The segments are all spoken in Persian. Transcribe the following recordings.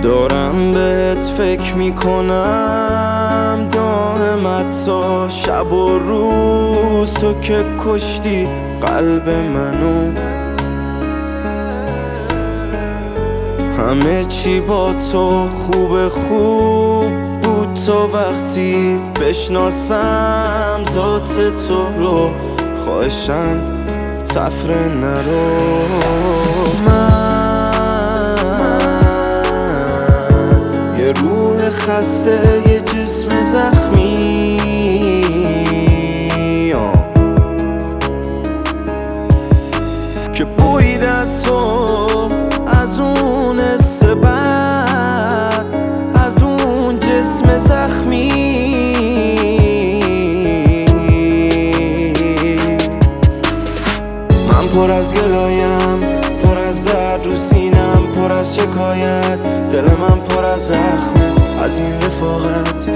دارم بهت فکر میکنم دائمت تا شب و روز، تو که کشتی قلب منو. همه چی با تو خوب بود تا وقتی بشناسم ذات تو رو. خواهشن تفره نرو. من یه روح خسته، یه جسم زخمی، که بوید از تو، از اون حس بد، از اون جسم زخمی. من پر از گلایم، پر از درد رو سینم، پر از شکایت، دل من پر از زخمه از این رفاقت.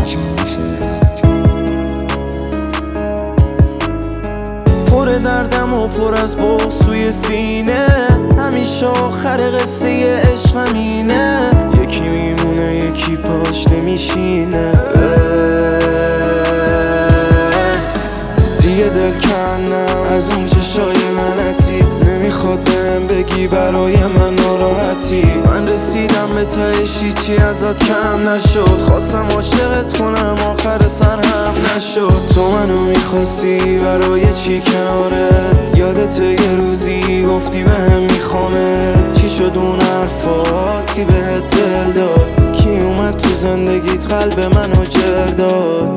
پر دردم و پر از بغض توی سینه، همیشه آخر قصه عشق همینه. یکی میمونه یکی پاش نمیشینه. دیگه دل کندم از اون چشای لعنتی، نمیخواد بهم بگی برای من ناراحتی. من رسیدم به تهش، هیچی ازت کم نشد. خواستم عاشقت کنم آخر سر هم نشد. تو منو میخواستی برای چی کنارت؟ یادت یه روزی گفتی بهم میخوامت. چی شد اون حرفات؟ کی بهت دل داد؟ کی اومد تو زندگیت قلب منو جر داد؟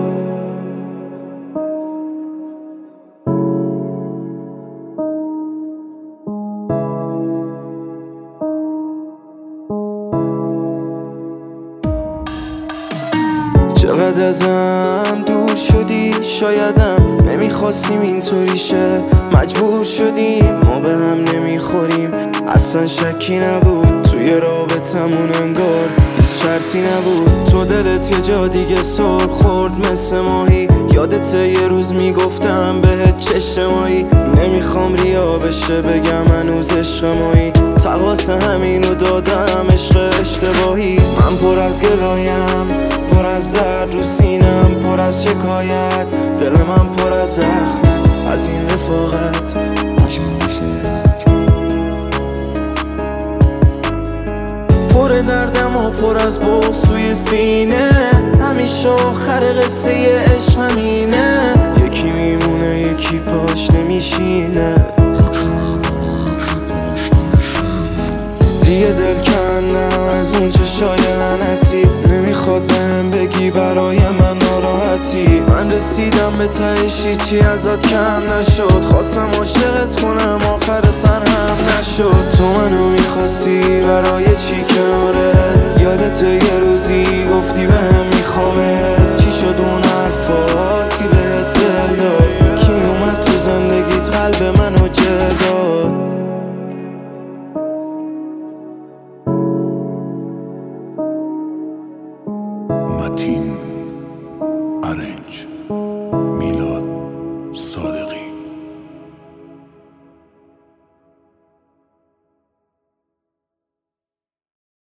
چقدر ازم دور شدی، شایدم نمیخواستیم اینطوری شه. مجبور شدیم، ما به هم نمیخوریم. اصلا شکی نبود توی رابطمون، انگار هیچ شرطی نبود. تو دلت یه جا دیگه سر خورد مثل ماهی. یادت یه روز میگفتم بهت چشم مایی. نمیخوام ریا بشه بگم هنوز عشق مایی. تقاس همینو دادم عشق اشتباهی. من پر از گلایم، پر از درد رو سینم، پر از شکایت، دل من پر از زخم از این رفاقت. پر دردم و پر از بغض توی سینه، همیشه آخر قصه عشق همینه. یکی میمونه یکی پاش نمیشینه. دیگه دل کندم از اون چشای لعنتی، نمیخواد بهم بگی برای من ناراحتی. من رسیدم به تهش، هیچی ازت کم نشد. خواستم عاشقت کنم آخر سر هم نشد. تو منو میخواستی برای چی کنارت؟ یادت یه روزی گفتی بهم میخوامت. چی شد اون حرفات؟ کی بهت دل داد؟ کی اومد تو زندگیت قلب منو جر داد؟ متین